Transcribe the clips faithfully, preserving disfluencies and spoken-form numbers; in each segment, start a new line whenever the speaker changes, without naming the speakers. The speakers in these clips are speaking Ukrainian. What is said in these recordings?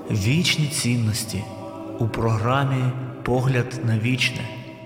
Вічні цінності у програмі «Погляд на вічне».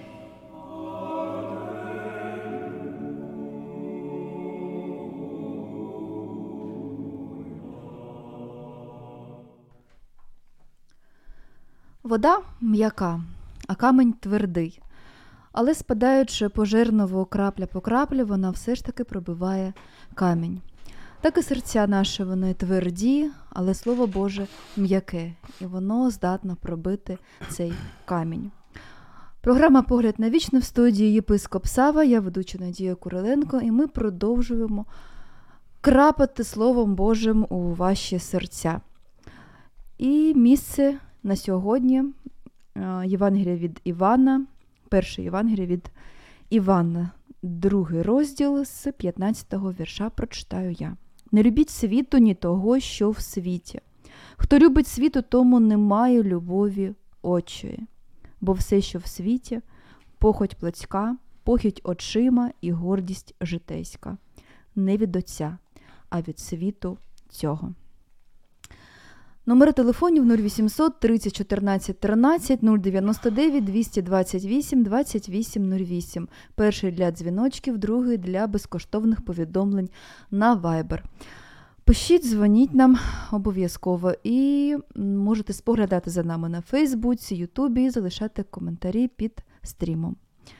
Вода м'яка, а камінь твердий. Але спадаючи по жернову крапля по краплі, вона все ж таки пробиває камінь. Так і серця наші, вони тверді, але Слово Боже м'яке, і воно здатно пробити цей камінь. Програма «Погляд на вічне» в студії єпископ Сава, я ведуча Надія Куриленко, і ми продовжуємо крапати Словом Божим у ваші серця. І місце на сьогодні Євангелія від Івана, перше Євангелія від Івана, другий розділ з п'ятнадцятого вірша прочитаю я. «Не любіть світу, ні того, що в світі. Хто любить світу, тому немає любові Отчої. Бо все, що в світі, похоть плотська, похоть очима і гордість житейська. Не від Отця, а від світу цього». Номери телефонів нуль вісімсот тридцять чотирнадцять тринадцять, нуль дев'яносто дев'ять двісті двадцять вісім двадцять вісім нуль вісім. Перший для дзвіночків, другий для безкоштовних повідомлень на Viber. Пишіть, дзвоніть нам обов'язково і можете споглядати за нами на Фейсбуці, Ютубі і залишати коментарі під стрімом.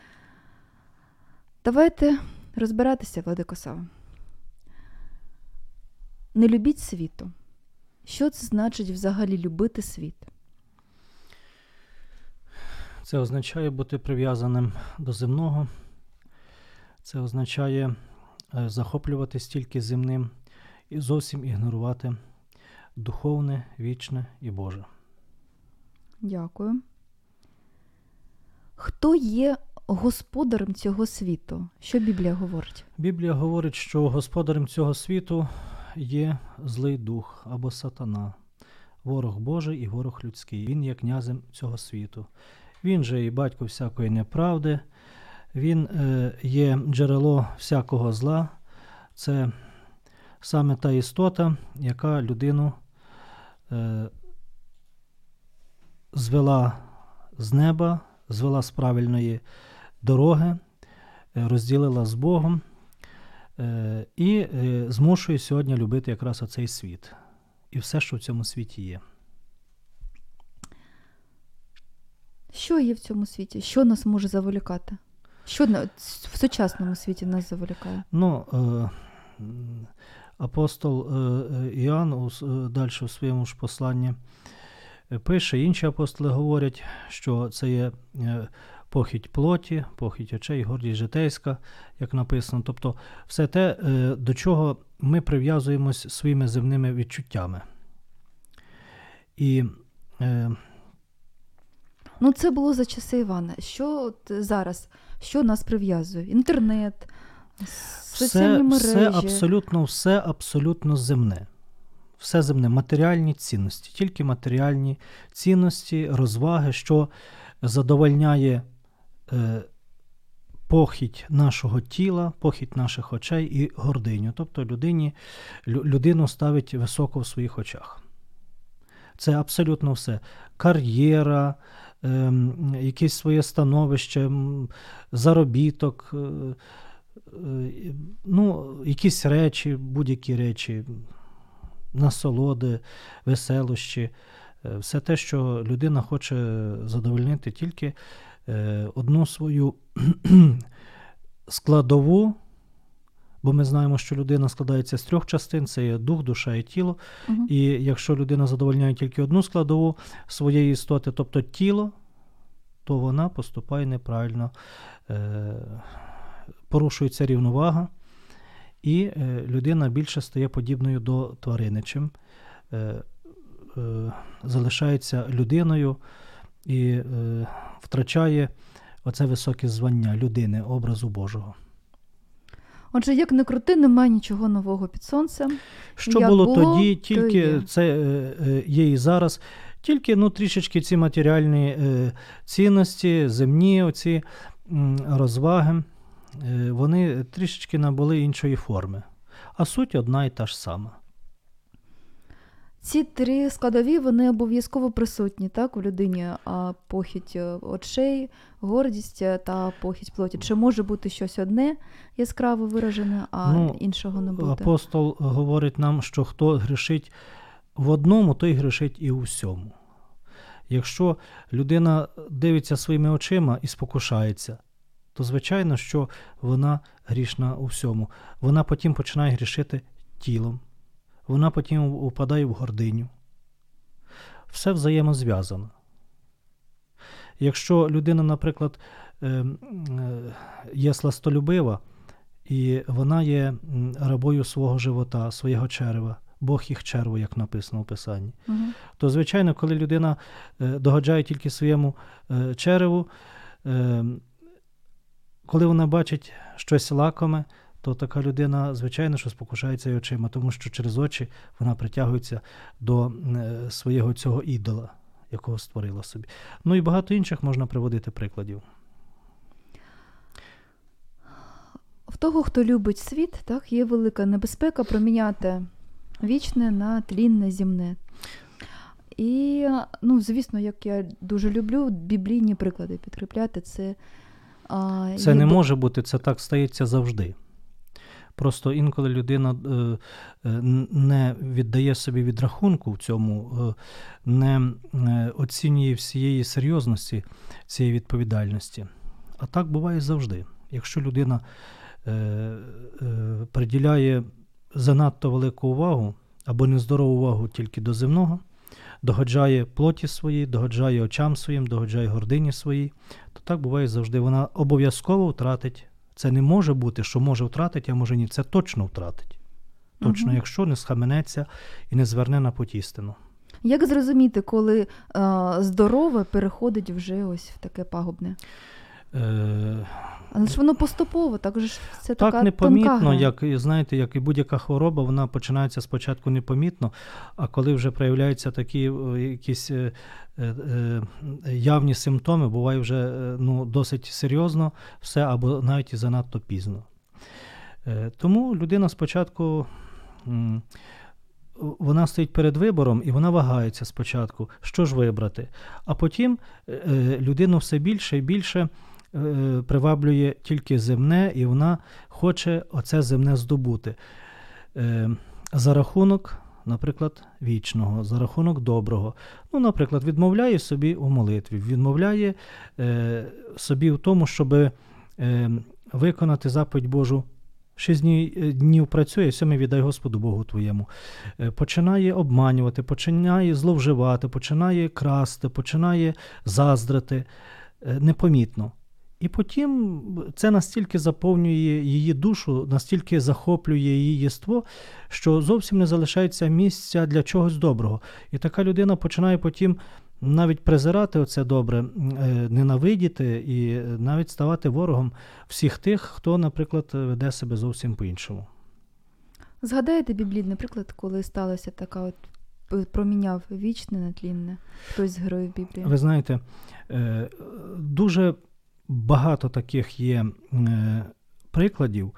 Давайте розбиратися, Владико Сава. Не любіть світу. Що це значить взагалі любити світ?
Це означає бути прив'язаним до земного. Це означає захоплюватись тільки земним і зовсім ігнорувати духовне, вічне і Боже.
Дякую. Хто є господарем цього світу? Що Біблія говорить?
Біблія говорить, що господарем цього світу є злий дух або сатана, ворог Божий і ворог людський. Він є князем цього світу. Він же і батько всякої неправди, він е, є джерело всякого зла. Це саме та істота, яка людину е, звела з неба, звела з правильної дороги, е, розділила з Богом, і змушує сьогодні любити якраз оцей світ. І все, що в цьому світі є.
Що є в цьому світі? Що нас може заволікати? Що в сучасному світі нас заволікає?
Ну, апостол Іоанн далі у своєму ж посланні пише, інші апостоли говорять, що це є похіть плоті, похіть очей, гордість житейська, як написано. Тобто все те, до чого ми прив'язуємось своїми земними відчуттями. І, е...
Ну, це було за часи Івана. Що от зараз? Що нас прив'язує? Інтернет, соціальні мережі?
Все абсолютно, все абсолютно земне. Все земне, матеріальні цінності, тільки матеріальні цінності, розваги, що задовольняє е, похіть нашого тіла, похіть наших очей і гординю. Тобто людині, лю, людину ставить високо в своїх очах. Це абсолютно все. Кар'єра, е, якесь своє становище, заробіток, е, е, ну, якісь речі, будь-які речі, насолоди, веселощі. Все те, що людина хоче задовольнити тільки е, одну свою складову, бо ми знаємо, що людина складається з трьох частин, це є дух, душа і тіло. Угу. І якщо людина задовольняє тільки одну складову своєї істоти, тобто тіло, то вона поступає неправильно, е, порушується рівновага, і е, людина більше стає подібною до тварини, чим е, залишається людиною і е, втрачає оце високе звання людини, образу Божого.
Отже, як не крути, немає нічого нового під сонцем.
Що було, було тоді, тільки то це е, є і зараз. Тільки ну, трішечки ці матеріальні е, цінності, земні оці м, розваги, е, вони трішечки набули іншої форми. А суть одна і та ж сама.
ці три складові, вони обов'язково присутні, так, у людині, а похідь очей, гордість та похідь плоті. Чи може бути щось одне яскраво виражене, а
ну,
іншого не бути?
Апостол говорить нам, що хто грішить в одному, той грішить і у всьому. Якщо людина дивиться своїми очима і спокушається, то звичайно, що вона грішна у всьому. Вона потім починає грішити тілом. Вона потім упадає в гординю. Все взаємозв'язано. Якщо людина, наприклад, є сластолюбива, і вона є рабою свого живота, свого черева, Бог їх черво, як написано у Писанні, угу. то, звичайно, коли людина догоджає тільки своєму череву, коли вона бачить щось лакоме, то така людина, звичайно, що спокушається й очима, тому що через очі вона притягується до свого цього ідола, якого створила собі. Ну і багато інших можна приводити прикладів.
В того, хто любить світ, так, є велика небезпека проміняти вічне на тлінне, земне. І, ну, звісно, як я дуже люблю біблійні приклади підкріпляти, це... А,
це
є...
не може бути, це так стається завжди. Просто інколи людина е, не віддає собі відрахунку в цьому, е, не е, оцінює всієї серйозності цієї відповідальності. А так буває завжди. Якщо людина е, е, приділяє занадто велику увагу або нездорову увагу тільки до земного, догоджає плоті своїй, догоджає очам своїм, догоджає гордині своїй, то так буває завжди. Вона обов'язково втратить. Це не може бути, що може втратити, а може ні. Це точно втратить. Точно, угу. якщо не схаменеться і не зверне на путь істину.
Як зрозуміти, коли е, здорове переходить вже ось в таке пагубне?
Е...
Але ж воно поступово, так же ж це
так
така
непомітно,
тонка.
як, знаєте, як і будь-яка хвороба, вона починається спочатку непомітно, а коли вже проявляються такі якісь е, е, явні симптоми, буває вже ну, досить серйозно все, або навіть і занадто пізно. Е, тому людина спочатку, м, вона стоїть перед вибором, і вона вагається спочатку, що ж вибрати. А потім е, людину все більше і більше приваблює тільки земне, і вона хоче оце земне здобути. Е, за рахунок, наприклад, вічного, за рахунок доброго. Ну, наприклад, відмовляє собі у молитві, відмовляє е, собі в тому, щоб е, виконати заповідь Божу. Шість днів, днів працює, сьомий віддай Господу Богу твоєму. Е, починає обманювати, починає зловживати, починає красти, починає заздрити. Е, непомітно. І потім це настільки заповнює її душу, настільки захоплює її єство, що зовсім не залишається місця для чогось доброго. І така людина починає потім навіть презирати оце добре, ненавидіти і навіть ставати ворогом всіх тих, хто, наприклад, веде себе зовсім по-іншому.
Згадаєте біблійний приклад, коли сталося така от проміняв вічне на тлінне? Хтось з героїв Біблії?
Ви знаєте, дуже багато таких є е, прикладів.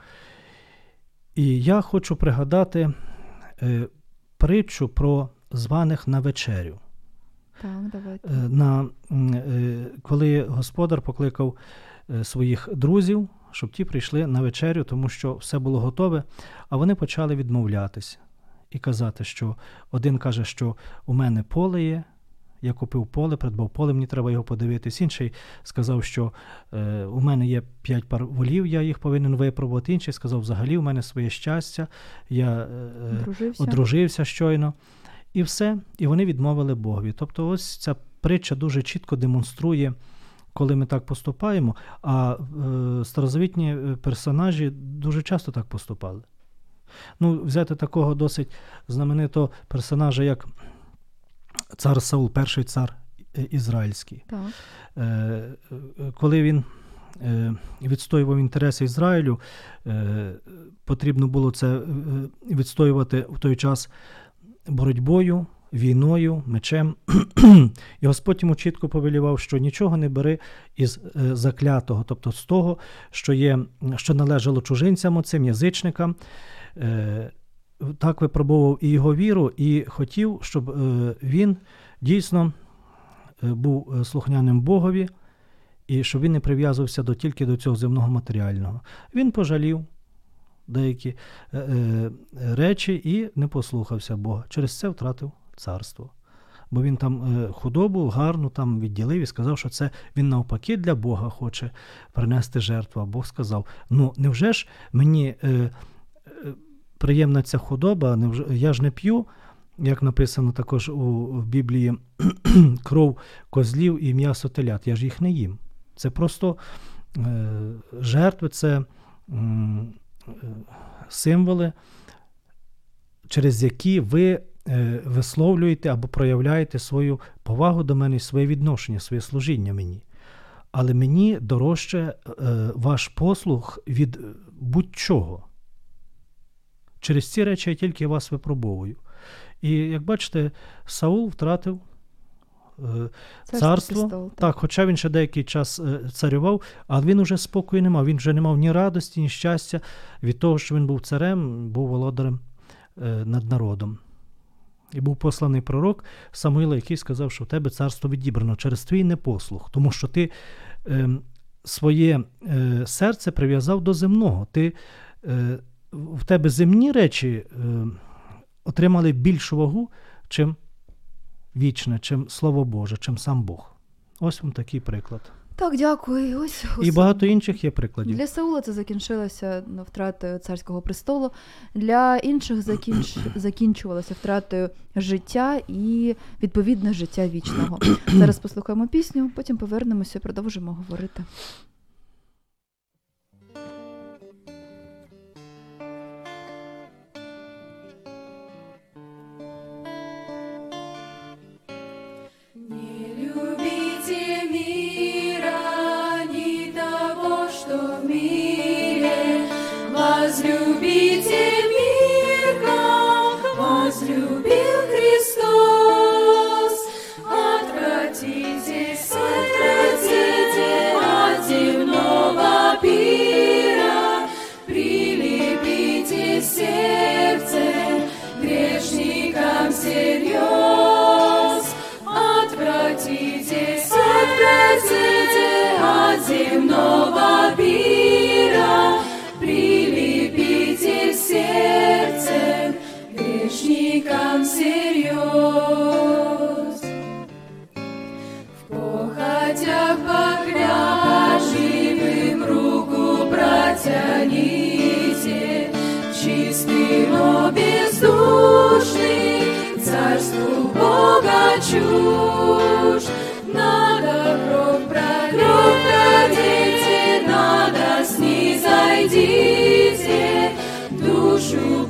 І я хочу пригадати е, притчу про званих на вечерю.
Так, давайте.
Е, на, е, коли господар покликав е, своїх друзів, щоб ті прийшли на вечерю, тому що все було готове, а вони почали відмовлятися і казати, що один каже, що у мене поле є, я купив поле, придбав поле, мені треба його подивитись. Інший сказав, що е, у мене є п'ять пар волів, я їх повинен випробувати. Інший сказав, взагалі, у мене своє щастя, я е, одружився. одружився щойно. І все, і вони відмовили Богові. Тобто ось ця притча дуже чітко демонструє, коли ми так поступаємо, а е, старозавітні персонажі дуже часто так поступали. Ну, взяти такого досить знаменитого персонажа, як цар Саул, перший цар ізраїльський.
Так.
Е, коли він е, відстоював інтереси Ізраїлю, е, потрібно було це е, відстоювати в той час боротьбою, війною, мечем. І Господь йому чітко повелівав, що нічого не бери із е, заклятого, тобто з того, що, є, що належало чужинцям, оцим язичникам. Е, так випробовував і його віру, і хотів, щоб е, він дійсно е, був слухняним Богові, і щоб він не прив'язувався до, тільки до цього земного матеріального. Він пожалів деякі е, е, речі і не послухався Бога. Через це втратив царство. Бо він там е, худобу гарну там відділив і сказав, що це він навпаки для Бога хоче принести жертву. А Бог сказав, ну невже ж мені е, е, приємна ця худоба, невже, я ж не п'ю, як написано також у, в Біблії, кров козлів і м'ясо телят, я ж їх не їм. Це просто е, жертви, це е, символи, через які ви е, висловлюєте або проявляєте свою повагу до мене, своє відношення, своє служіння мені. Але мені дорожче е, ваш послуг від будь-чого. Через ці речі я тільки вас випробовую. І, як бачите, Саул втратив е, царство,
престол, так.
так, хоча він ще деякий час е, царював, але він уже спокою не мав, він вже не мав ні радості, ні щастя від того, що він був царем, був володарем е, над народом. І був посланий пророк Самуїла, який сказав, що в тебе царство відібрано через твій непослух, тому що ти е, своє е, серце прив'язав до земного. Ти, е, в тебе земні речі е, отримали більшу вагу, чим вічне, чим Слово Боже, чим сам Бог. Ось вам такий приклад.
Так, дякую. Ось, ось.
І багато інших є прикладів.
Для Саула це закінчилося втратою царського престолу. Для інших закінч... закінчувалося втратою життя і, відповідно, життя вічного. Зараз послухаємо пісню, потім повернемося і продовжимо говорити.
Возлюбите мир, как возлюбил Христос. Отвратитесь, отвратите от земного пира, прилепите сердце грешникам всерьез. Отвратитесь, отвратите от земного пира, прилепите сердце грешникам всерьез. В похотях погряживым руку протяните, чистый, но бездушный, царству Бога чужд. Надо кровь пролить, надо снизойдите, душу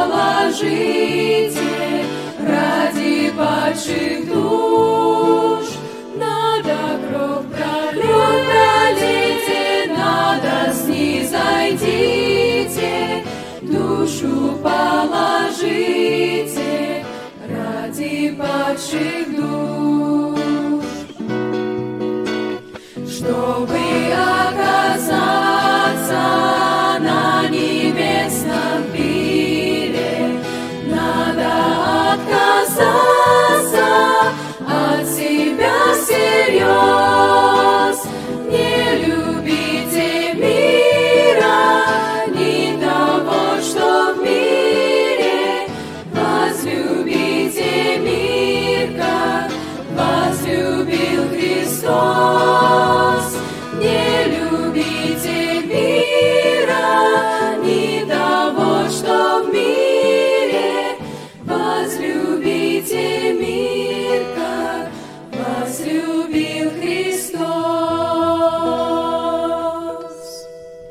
положите ради падших душ. Надо кровь пролить, надо снизойдите, душу положите ради падших душ. Чтобы оказаться на небесном пире, надо отказаться от себя всерьез. Не любите мира, ни того, что в мире. Возлюбите мир, как возлюбил Христос. Не любите мира, ни того, что в мире. Возлюбите мир, как возлюбил Христос.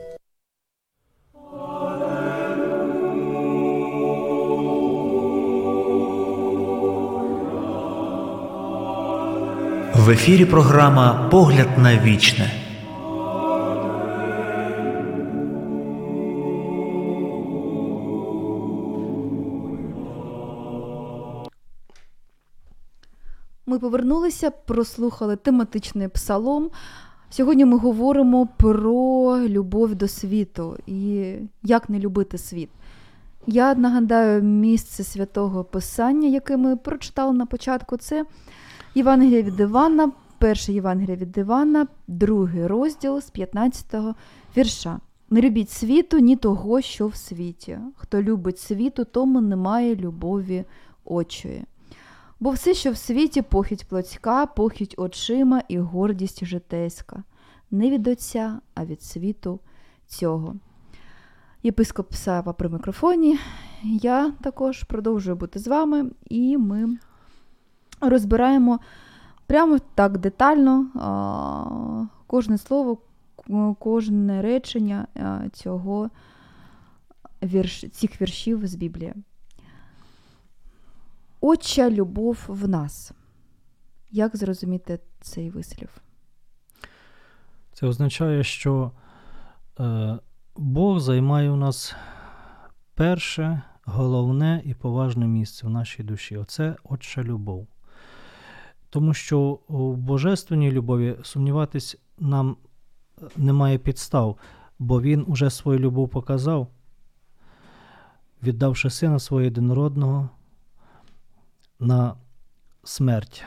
В ефірі програма «Погляд на вічне».
Ми повернулися, прослухали тематичний псалом. Сьогодні ми говоримо про любов до світу і як не любити світ. Я нагадаю місце Святого Писання, яке ми прочитали на початку. Це Євангелія від Івана, перше Євангелія від Івана, другий розділ з п'ятнадцятого вірша. «Не любіть світу, ні того, що в світі. Хто любить світу, тому немає любові Отчої. Бо все, що в світі, похідь плотська, похідь очима і гордість житейська. Не від Отця, а від світу цього». Єпископ Сава при мікрофоні. Я також продовжую бути з вами, і ми розбираємо прямо так детально а, кожне слово, кожне речення а, цього вірш, цих віршів з Біблії. Отча любов в нас. Як зрозуміти цей вислів?
Це означає, що е, Бог займає у нас перше, головне і поважне місце в нашій душі. Оце Отча любов. Тому що у божественній любові сумніватись нам немає підстав, бо Він уже свою любов показав, віддавши Сина Свого єдинородного на смерть.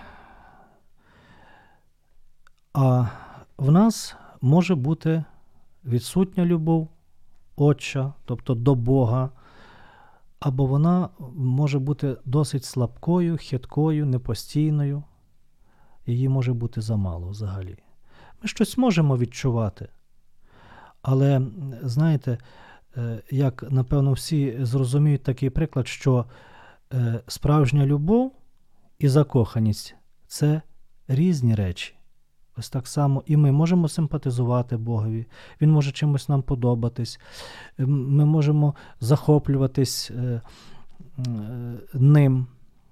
А в нас може бути відсутня любов Отча, тобто до Бога, або вона може бути досить слабкою, хиткою, непостійною. Її може бути замало взагалі. Ми щось можемо відчувати, але, знаєте, як, напевно, всі зрозуміють такий приклад, що справжня любов і закоханість – це різні речі. Ось так само і ми можемо симпатизувати Богові, Він може чимось нам подобатись, ми можемо захоплюватись е, е, ним,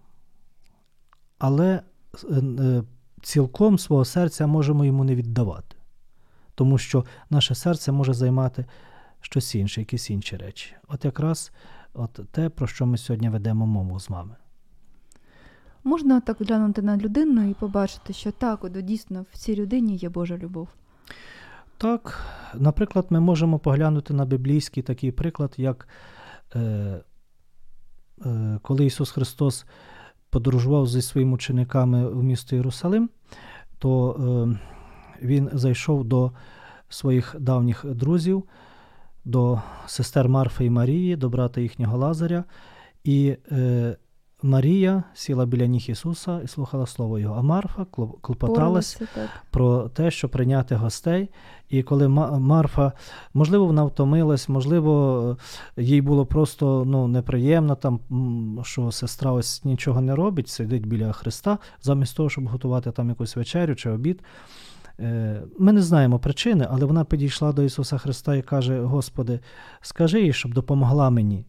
але е, цілком свого серця можемо йому не віддавати, тому що наше серце може займати щось інше, якісь інші речі. От якраз от те, про що ми сьогодні ведемо мову з вами.
Можна так глянути на людину і побачити, що так, от, дійсно, в цій людині є Божа любов?
Так, наприклад, ми можемо поглянути на біблійський такий приклад, як е, е, коли Ісус Христос подорожував зі своїми учениками в місто Єрусалим, то е, Він зайшов до своїх давніх друзів, до сестер Марфи і Марії, до брата їхнього Лазаря, і е, Марія сіла біля ніг Ісуса і слухала слово Його, а Марфа клопоталась про те, щоб прийняти гостей. І коли Марфа, можливо, вона втомилась, можливо, їй було просто ну, неприємно, там, що сестра ось нічого не робить, сидить біля Христа, замість того, щоб готувати там якусь вечерю чи обід. Ми не знаємо причини, але вона підійшла до Ісуса Христа і каже: Господи, скажи їй, щоб допомогла мені.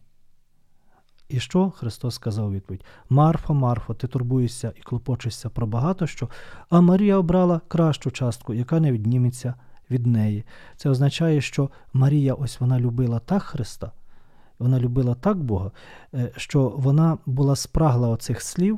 І що Христос сказав у відповідь? Марфо, Марфо, ти турбуєшся і клопочешся про багато що, а Марія обрала кращу частку, яка не відніметься від неї. Це означає, що Марія, ось вона любила так Христа, вона любила так Бога, що вона була спрагла оцих слів,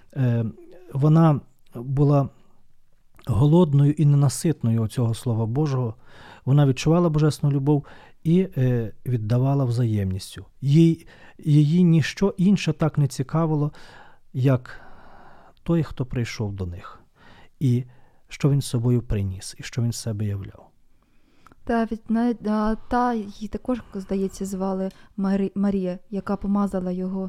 вона була голодною і ненаситною оцього Слова Божого, вона відчувала божественну любов і е, віддавала взаємністю. Їй, її ніщо інше так не цікавило, як той, хто прийшов до них, і що він з собою приніс, і що він з себе являв.
Та, від, та її також, здається, звали Марі, Марія, яка помазала його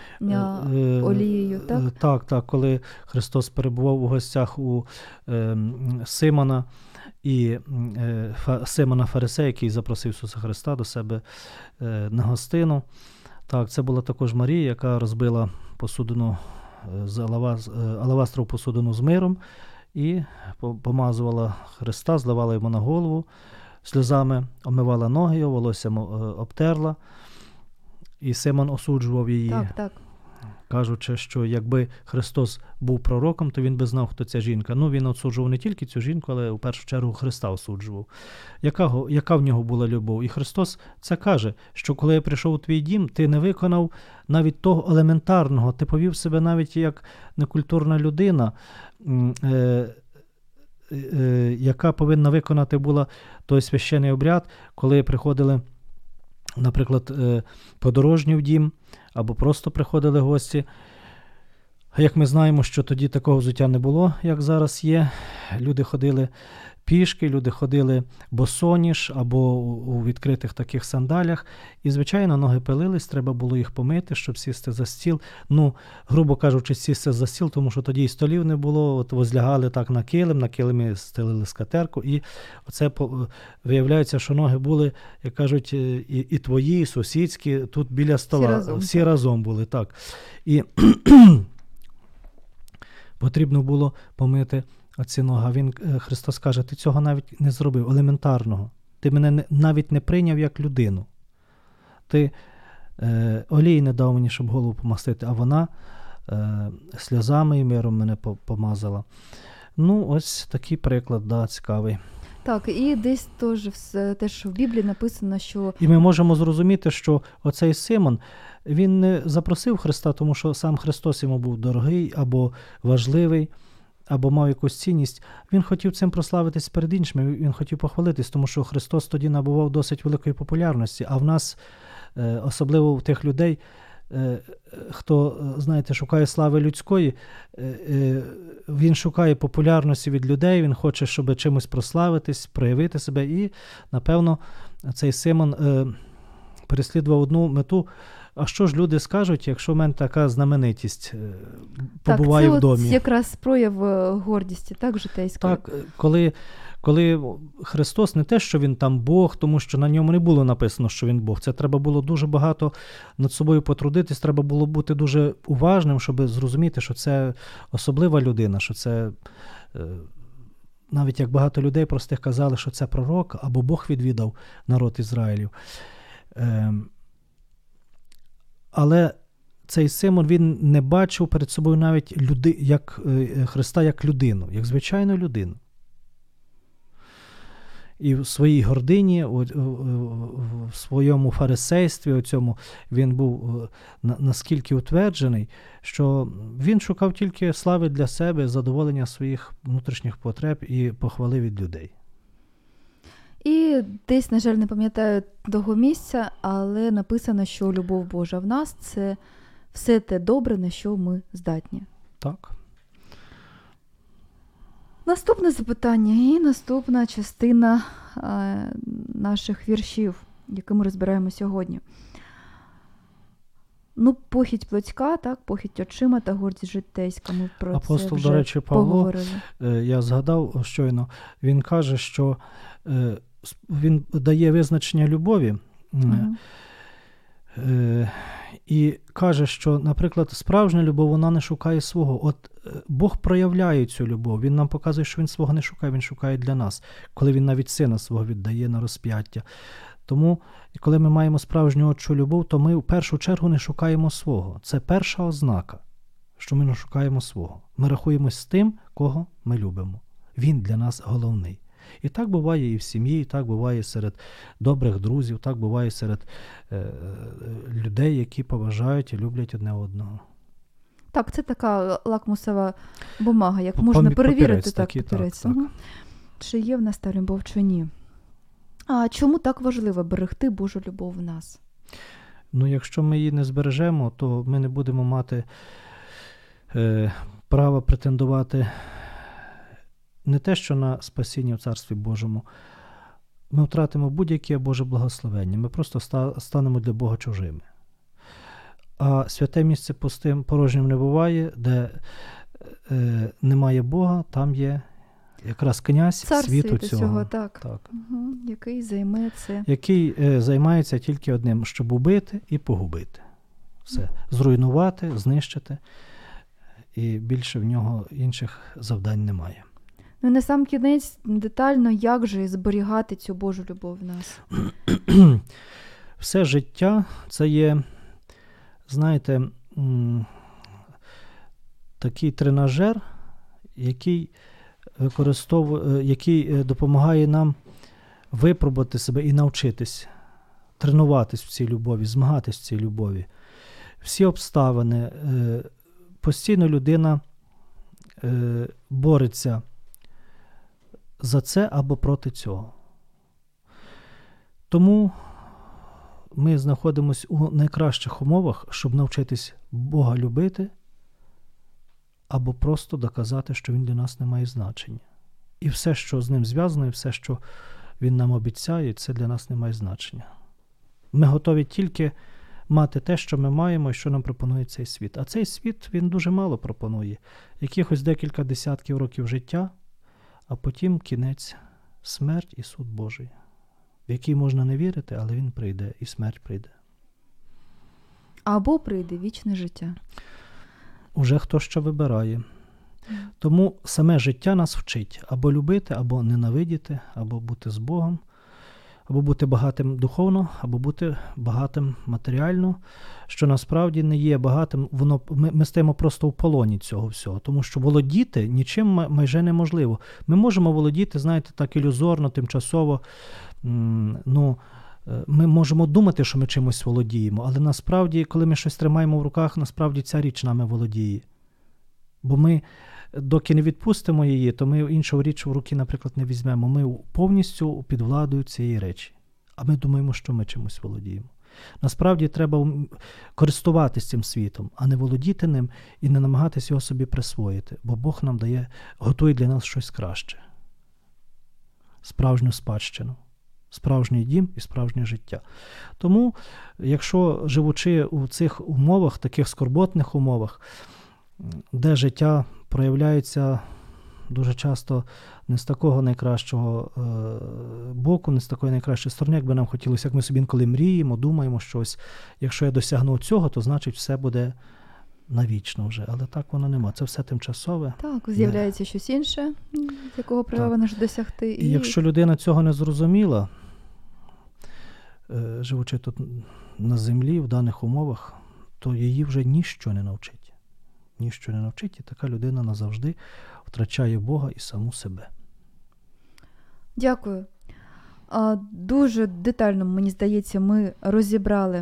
е, олією, так?
Е, так, так, коли Христос перебував у гостях у е, Симона, і е, Фа, Симона Фарисея, який запросив Ісуса Христа до себе е, на гостину. Так, це була також Марія, яка розбила посудину з алавастрову посудину з миром і помазувала Христа, зливала йому на голову, сльозами омивала ноги, волоссям обтерла. І Симон осуджував її,
так, так.
кажучи, що якби Христос був пророком, то він би знав, хто ця жінка. Ну, він осуджував не тільки цю жінку, але в першу чергу Христа осуджував. Яка, яка в нього була любов? І Христос це каже, що коли я прийшов у твій дім, ти не виконав навіть того елементарного, ти повів себе навіть як некультурна людина, е- е- яка повинна виконати була той священний обряд, коли приходили наприклад, подорожні в дім, або просто приходили гості. Як ми знаємо, що тоді такого взуття не було, як зараз є. Люди ходили пішки, люди ходили босоніж або у відкритих таких сандалях. І, звичайно, ноги пилились, треба було їх помити, щоб сісти за стіл. Ну, грубо кажучи, сісти за стіл, тому що тоді і столів не було, от возлягали так на килим, на килимі стелили скатерку. І оце виявляється, що ноги були, як кажуть, і, і твої, і сусідські, тут біля стола.
Всі разом,
всі разом були, так. І потрібно було помити оці ноги. Він, Христос каже, ти цього навіть не зробив, елементарного. Ти мене не, навіть не прийняв як людину. Ти е, олій не дав мені, щоб голову помастити, а вона е, сльозами і миром мене помазала. Ну, ось такий приклад, да, цікавий.
Так, і десь теж, теж в Біблії написано, що...
І ми можемо зрозуміти, що оцей Симон, він не запросив Христа, тому що сам Христос йому був дорогий або важливий, або мав якусь цінність. Він хотів цим прославитись перед іншими, він хотів похвалитись, тому що Христос тоді набував досить великої популярності, а в нас, особливо в тих людей, хто, знаєте, шукає слави людської, він шукає популярності від людей, він хоче, щоб чимось прославитись, проявити себе, і, напевно, цей Симон переслідував одну мету. А що ж люди скажуть, якщо в мене така знаменитість побуває
так,
в домі?
Так, це якраз прояв гордості, так, житейської?
Так, коли, коли Христос не те, що він там Бог, тому що на ньому не було написано, що він Бог. Це треба було дуже багато над собою потрудитись, треба було бути дуже уважним, щоб зрозуміти, що це особлива людина, що це, навіть як багато людей простих казали, що це пророк, або Бог відвідав народ Ізраїлів. Але цей Симон, він не бачив перед собою навіть люди, як, Христа як людину, як звичайну людину. І в своїй гордині, в своєму фарисействі, у цьому, він був наскільки утверджений, що він шукав тільки слави для себе, задоволення своїх внутрішніх потреб і похвали від людей.
І десь, на жаль, не пам'ятаю того місця, але написано, що любов Божа в нас – це все те добре, на що ми здатні.
Так.
Наступне запитання і наступна частина е, наших віршів, які ми розбираємо сьогодні. Ну, похідь плотська, так, похідь очима та гордість житейська. Ми про
Апостол,
це вже
до речі, Павло,
поговорили.
Я згадав щойно, він каже, що е, він дає визначення любові,
Угу.
е, і каже, що, наприклад, справжня любов, вона не шукає свого. От Бог проявляє цю любов, він нам показує, що він свого не шукає, він шукає для нас, коли він навіть сина свого віддає на розп'яття. Тому, коли ми маємо справжню отчу любов, то ми в першу чергу не шукаємо свого. Це перша ознака, що ми не шукаємо свого. Ми рахуємось з тим, кого ми любимо. Він для нас головний. І так буває і в сім'ї, і так буває серед добрих друзів, так буває серед е, людей, які поважають і люблять одне одного.
Так, це така лакмусова бумага, як можна перевірити так, папірець.
Так, так.
Угу. Чи є в нас та любов, чи ні. А чому так важливо берегти Божу любов в нас?
Ну, якщо ми її не збережемо, то ми не будемо мати е, права претендувати не те, що на спасіння в Царстві Божому. Ми втратимо будь-яке Боже благословення. Ми просто ста, станемо для Бога чужими. А святе місце пустим, порожнім не буває, де е, немає Бога, там є якраз князь
Цар
світу
світу
цього,
цього, так.
так.
Угу. Який займе це.
Який е, займається тільки одним, щоб убити і погубити. Все. Зруйнувати, знищити. І більше в нього інших завдань немає.
Ну, на сам кінець детально, як же зберігати цю Божу любов в нас?
Все життя – це є, знаєте, такий тренажер, який використовує, який допомагає нам випробувати себе і навчитись, тренуватись в цій любові, змагатись в цій любові. Всі обставини, постійно людина бореться за це або проти цього. Тому ми знаходимося у найкращих умовах, щоб навчитись Бога любити або просто доказати, що Він для нас не має значення. І все, що з Ним зв'язано, і все, що Він нам обіцяє, це для нас не має значення. Ми готові тільки мати те, що ми маємо і що нам пропонує цей світ. А цей світ, він дуже мало пропонує. Якихось декілька десятків років життя, а потім кінець, смерть і суд Божий, в який можна не вірити, але він прийде, і смерть прийде.
Або прийде вічне життя.
Уже хто що вибирає. Тому саме життя нас вчить або любити, або ненавидіти, або бути з Богом, або бути багатим духовно, або бути багатим матеріально, що насправді не є багатим, воно, ми, ми стаємо просто в полоні цього всього, тому що володіти нічим майже неможливо. Ми можемо володіти, знаєте, так ілюзорно, тимчасово, ну, ми можемо думати, що ми чимось володіємо, але насправді, коли ми щось тримаємо в руках, насправді ця річ нами володіє. Бо ми, доки не відпустимо її, то ми іншу річ в руки, наприклад, не візьмемо. Ми повністю під владою цієї речі. А ми думаємо, що ми чимось володіємо. Насправді треба користуватися цим світом, а не володіти ним і не намагатися його собі присвоїти. Бо Бог нам дає, готує для нас щось краще. Справжню спадщину. Справжній дім і справжнє життя. Тому, якщо живучи у цих умовах, таких скорботних умовах, де життя проявляється дуже часто не з такого найкращого е, боку, не з такої найкращої сторони, як би нам хотілося, як ми собі інколи мріємо, думаємо щось. Якщо я досягну цього, то значить все буде навічно вже. Але так воно нема. Це все тимчасове.
Так, з'являється не... щось інше, з якого повинна ж досягти.
І... і якщо людина цього не зрозуміла, е, живучи тут на землі, в даних умовах, то її вже ніщо не навчить. Ніщо не навчить, і така людина назавжди втрачає Бога і саму себе.
Дякую. Дуже детально, мені здається, ми розібрали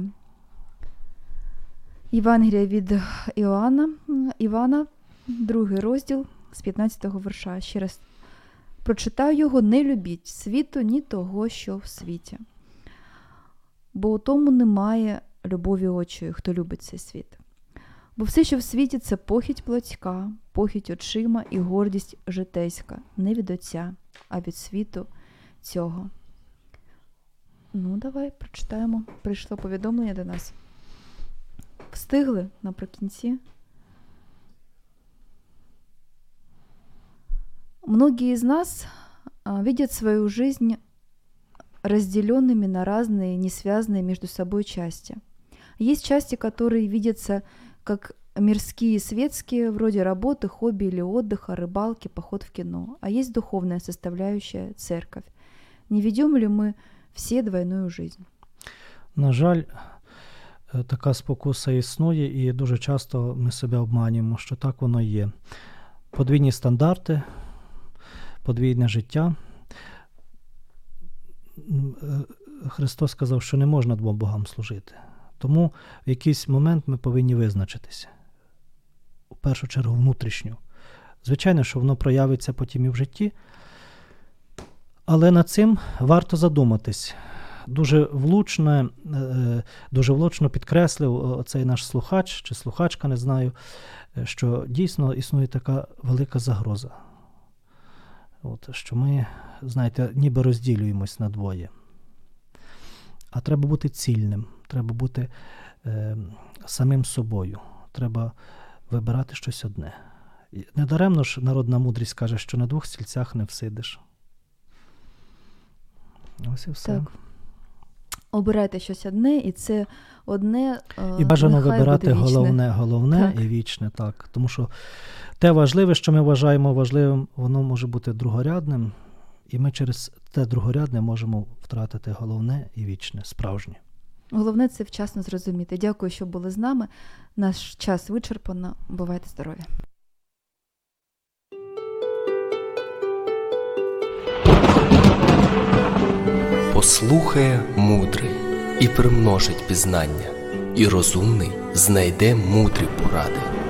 Євангелія від Іоанна, Івана, другий розділ з п'ятнадцятого вірша. Ще раз прочитаю його: «Не любіть світу, ні того, що в світі. Бо у тому немає любові очої, хто любить цей світ. Бо все, що в світі, це похіть плотська, похіть очима і гордість житейська, не від Отця, а від світу цього». Ну, давай прочитаємо. Прийшло повідомлення до нас. Встигли наприкінці. Многие из нас видят свою жизнь разделенными на разные, не связанные между собой части. Есть части, которые видятся как мирские, светские, вроде работы, хобби или отдыха, рыбалки, поход в кино. А есть духовная составляющая – церковь. Не ведем ли мы всі двойную жизнь?
На жаль, така спокуса існує, і дуже часто ми себе обманюємо, що так воно є. Подвійні стандарти, подвійне життя. Христос сказав, що не можна двом богам служити. Тому в якийсь момент ми повинні визначитися. У першу чергу внутрішню. Звичайно, що воно проявиться потім і в житті, але над цим варто задуматись. Дуже влучно, дуже влучно підкреслив цей наш слухач чи слухачка, не знаю, що дійсно існує така велика загроза. От, що ми, знаєте, ніби розділюємось на двоє. А треба бути цільним, треба бути е, самим собою, треба вибирати щось одне. Недаремно ж народна мудрість каже, що на двох стільцях не всидиш. Ось і все.
Так. Обирайте щось одне, і це одне
е, І бажано вибирати головне, головне і вічне. Так. Тому що те важливе, що ми вважаємо важливим, воно може бути другорядним, і ми через те другорядне можемо втратити головне і вічне, справжнє.
Головне – це вчасно зрозуміти. Дякую, що були з нами. Наш час вичерпано. Бувайте здорові.
Послухає мудрий і примножить пізнання, і розумний знайде мудрі поради.